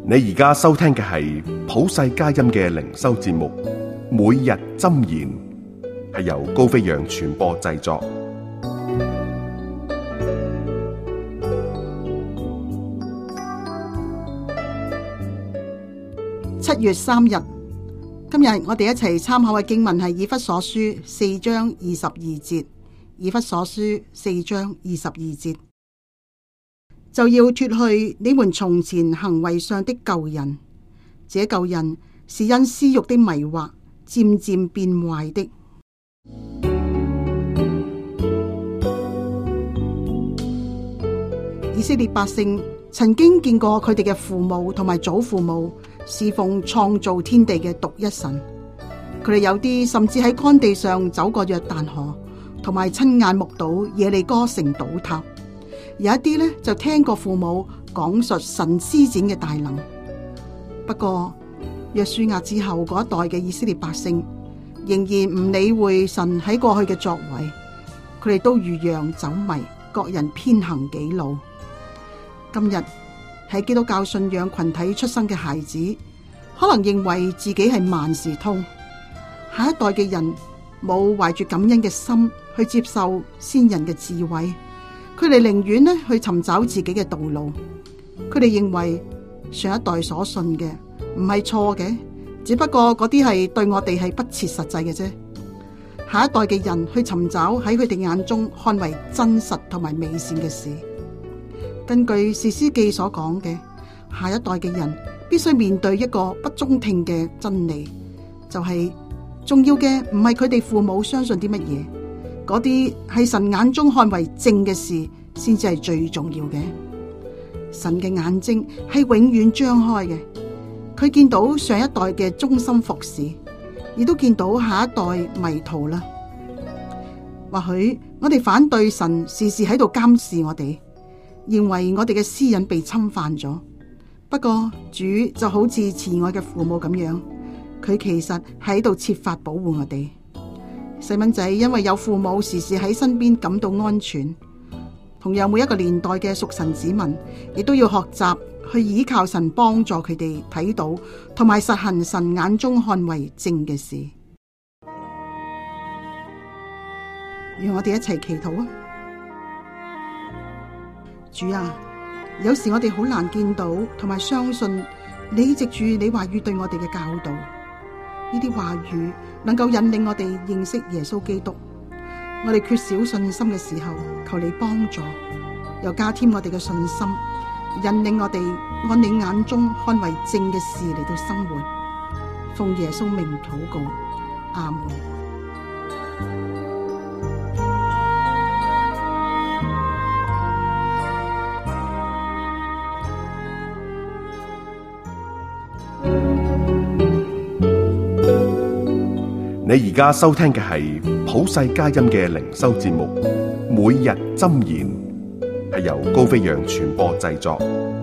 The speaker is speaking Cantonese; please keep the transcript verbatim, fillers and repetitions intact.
你而家收聽嘅係普世佳音嘅靈修節目，每日箴言，係由高飛揚傳播製作。 七月三日，今日我哋一齊參考嘅經文係以弗所書四章二十二節。以弗所書四章二十二節，就要脫去你們從前行為上的舊人，這舊人是因私欲的迷惑漸漸變壞的。以色列百姓曾經見過佢哋嘅父母同埋祖父母侍奉創造天地嘅獨一神，佢哋有啲甚至喺乾地上走過約旦河，同埋親眼目睹耶利哥城倒塌，有一啲呢就聽過父母講述神施展嘅大能。不過約書亞之後嗰一代嘅以色列百姓仍然唔理會神喺過去嘅作為，佢哋都如羊走迷，各人偏行己路。今日喺基督教信仰群體出生嘅孩子，可能認為自己係萬事通，下一代嘅人冇懷住感恩嘅心去接受先人嘅智慧，佢哋寧願呢去尋找自己嘅道路。佢哋認為上一代所信嘅唔係錯嘅，只不過嗰啲係對我哋係不切實際嘅啫。下一代嘅人去尋找喺佢哋眼中看為真實同埋美善嘅事。根據士師記所講嘅，下一代嘅人必須面對一個不中聽嘅真理，就係、是、重要嘅唔係佢哋父母相信啲乜嘢，嗰啲係神眼中看為正嘅事，先至係最重要嘅。神嘅眼睛係永遠張開嘅，佢見到上一代嘅忠心服侍，亦都見到下一代迷途啦。或許我哋反對神時時喺度監視我哋，認為我哋嘅私隱被侵犯咗。不過主就好似慈愛嘅父母咁樣，佢其實喺度設法保護我哋。細蚊仔因為有父母時時喺身邊感到安全，同樣每一個年代嘅屬神子民亦都要學習去依靠神幫助佢哋睇到同埋實行神眼中看為正嘅事。讓我哋一齊祈禱啊！主啊，有時我哋好難見到同埋相信你藉住你話語對我哋嘅教導，呢啲話語能夠引領我哋認識耶穌基督。我哋缺少信心嘅時候，求你幫助，又加添我哋嘅信心，引領我哋按你眼中看為正嘅事嚟到生活。奉耶穌名禱告，阿門。 你而家收聽嘅係普世佳音嘅靈修節目，每日箴言，係由高飛揚傳播製作。